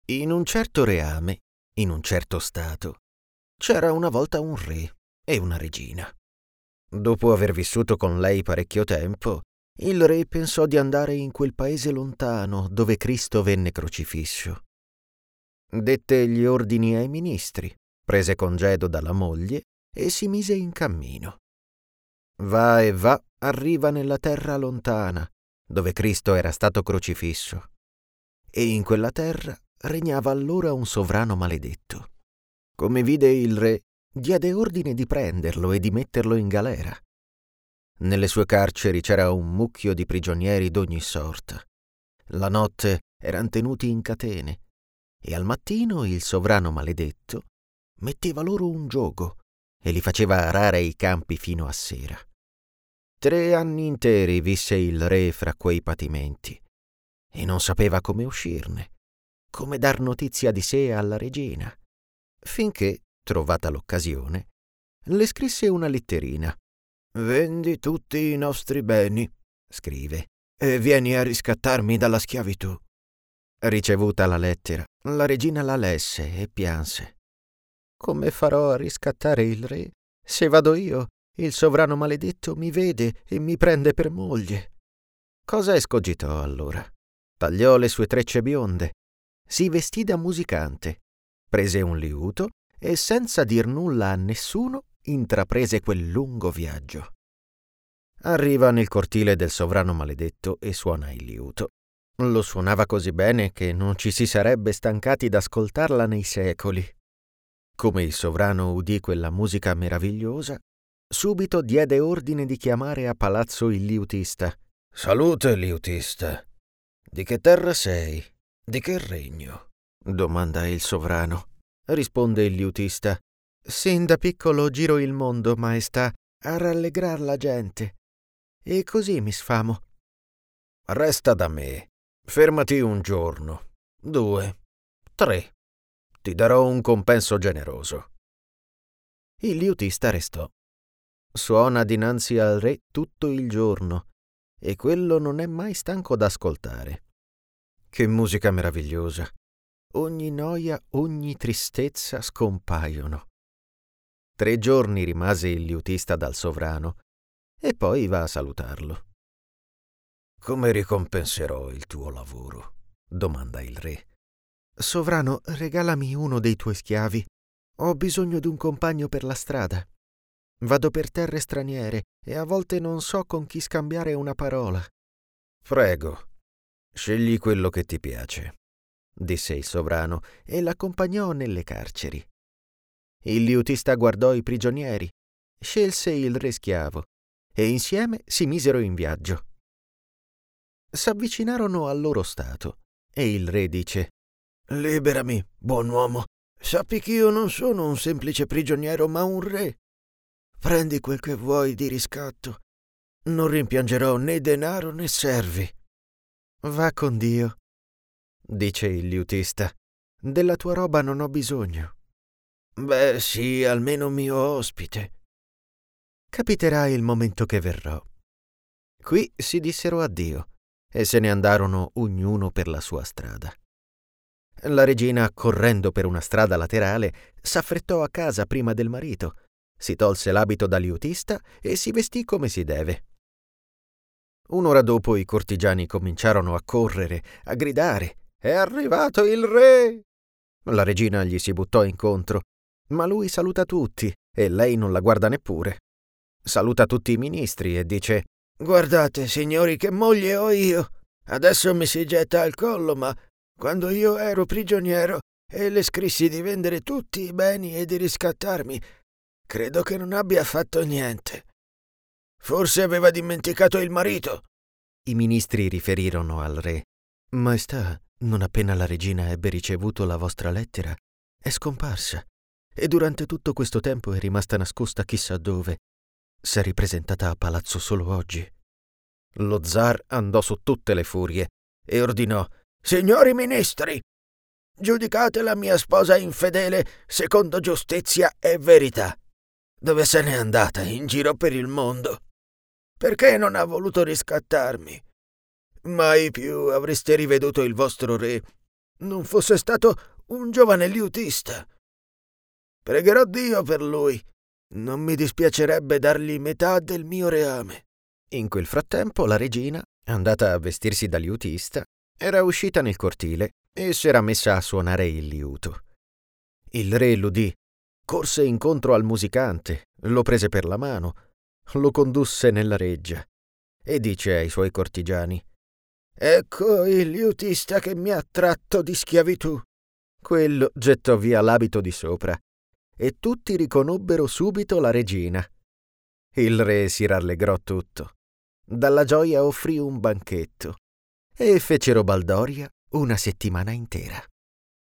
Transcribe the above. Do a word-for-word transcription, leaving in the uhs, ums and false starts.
In un certo reame, in un certo stato, c'era una volta un re e una regina. Dopo aver vissuto con lei parecchio tempo, il re pensò di andare in quel paese lontano dove Cristo venne crocifisso. Dette gli ordini ai ministri, prese congedo dalla moglie e si mise in cammino. Va e va, arriva nella terra lontana, dove Cristo era stato crocifisso. E in quella terra regnava allora un sovrano maledetto. Come vide il re, diede ordine di prenderlo e di metterlo in galera. Nelle sue carceri c'era un mucchio di prigionieri d'ogni sorta. La notte eran tenuti in catene e al mattino il sovrano maledetto metteva loro un giogo e li faceva arare i campi fino a sera. Tre anni interi visse il re fra quei patimenti e non sapeva come uscirne, come dar notizia di sé alla regina, finché, trovata l'occasione, le scrisse una letterina. «Vendi tutti i nostri beni», scrive, «e vieni a riscattarmi dalla schiavitù». Ricevuta la lettera, la regina la lesse e pianse. «Come farò a riscattare il re? Se vado io, il sovrano maledetto mi vede e mi prende per moglie». Cosa escogitò allora? Tagliò le sue trecce bionde, si vestì da musicante, prese un liuto e senza dir nulla a nessuno intraprese quel lungo viaggio. Arriva nel cortile del sovrano maledetto e suona il liuto. Lo suonava così bene che non ci si sarebbe stancati d'ascoltarla nei secoli. Come il sovrano udì quella musica meravigliosa, subito diede ordine di chiamare a palazzo il liutista. «Salute, liutista. Di che terra sei? Di che regno?» domanda il sovrano. Risponde il liutista. «Sin da piccolo giro il mondo, maestà, a rallegrar la gente. E così mi sfamo». «Resta da me. Fermati un giorno, due, tre. Ti darò un compenso generoso». Il liutista restò. Suona dinanzi al re tutto il giorno e quello non è mai stanco d'ascoltare. Che musica meravigliosa! Ogni noia, ogni tristezza scompaiono. Tre giorni rimase il liutista dal sovrano e poi va a salutarlo. «Come ricompenserò il tuo lavoro?» domanda il re. «Sovrano, regalami uno dei tuoi schiavi. Ho bisogno d'un compagno per la strada. Vado per terre straniere e a volte non so con chi scambiare una parola». «Prego, scegli quello che ti piace», disse il sovrano e l'accompagnò nelle carceri. Il liutista guardò i prigionieri, scelse il re schiavo e insieme si misero in viaggio. S'avvicinarono al loro stato e il re dice: «Liberami, buon uomo. Sappi che io non sono un semplice prigioniero, ma un re. Prendi quel che vuoi di riscatto. Non rimpiangerò né denaro né servi». «Va con Dio», dice il liutista. «Della tua roba non ho bisogno». «Beh, sì, almeno mio ospite». «Capiterà il momento che verrò». Qui si dissero addio e se ne andarono ognuno per la sua strada. La regina, correndo per una strada laterale, s'affrettò a casa prima del marito, si tolse l'abito da liutista e si vestì come si deve. Un'ora dopo i cortigiani cominciarono a correre, a gridare: «È arrivato il re!» La regina gli si buttò incontro, ma lui saluta tutti e lei non la guarda neppure. Saluta tutti i ministri e dice: «Guardate, signori, che moglie ho io. Adesso mi si getta al collo, ma quando io ero prigioniero e le scrissi di vendere tutti i beni e di riscattarmi, credo che non abbia fatto niente. Forse aveva dimenticato il marito». I ministri riferirono al re: «Maestà, non appena la regina ebbe ricevuto la vostra lettera, è scomparsa e durante tutto questo tempo è rimasta nascosta chissà dove. S'è ripresentata a palazzo solo oggi». Lo zar andò su tutte le furie e ordinò: «Signori ministri, giudicate la mia sposa infedele secondo giustizia e verità. Dove se n'è andata in giro per il mondo? Perché non ha voluto riscattarmi? Mai più avreste riveduto il vostro re non fosse stato un giovane liutista. Pregherò Dio per lui. Non mi dispiacerebbe dargli metà del mio reame». In quel frattempo la regina, andata a vestirsi da liutista, era uscita nel cortile e s'era messa a suonare il liuto. Il re l'udì, corse incontro al musicante, lo prese per la mano, lo condusse nella reggia e dice ai suoi cortigiani: «Ecco il liutista che mi ha tratto di schiavitù». Quello gettò via l'abito di sopra e tutti riconobbero subito la regina. Il re si rallegrò tutto. Dalla gioia offrì un banchetto e fecero baldoria una settimana intera.